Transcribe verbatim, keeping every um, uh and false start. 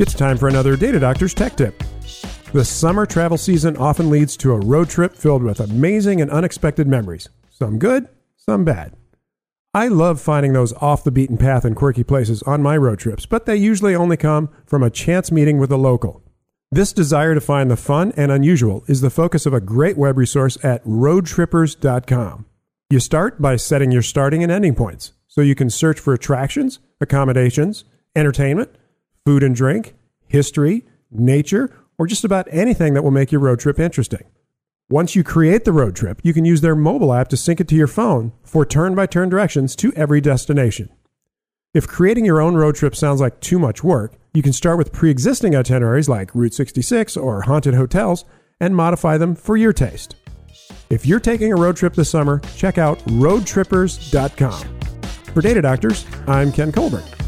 It's time for another Data Doctor's Tech Tip. The summer travel season often leads to a road trip filled with amazing and unexpected memories. Some good, some bad. I love finding those off the beaten path and quirky places on my road trips, but they usually only come from a chance meeting with a local. This desire to find the fun and unusual is the focus of a great web resource at road trippers dot com. You start by setting your starting and ending points, so you can search for attractions, accommodations, entertainment, food and drink, history, nature, or just about anything that will make your road trip interesting. Once you create the road trip, you can use their mobile app to sync it to your phone for turn-by-turn directions to every destination. If creating your own road trip sounds like too much work, you can start with pre-existing itineraries like Route sixty-six or haunted hotels and modify them for your taste. If you're taking a road trip this summer, check out road trippers dot com. For Data Doctors, I'm Ken Colbert.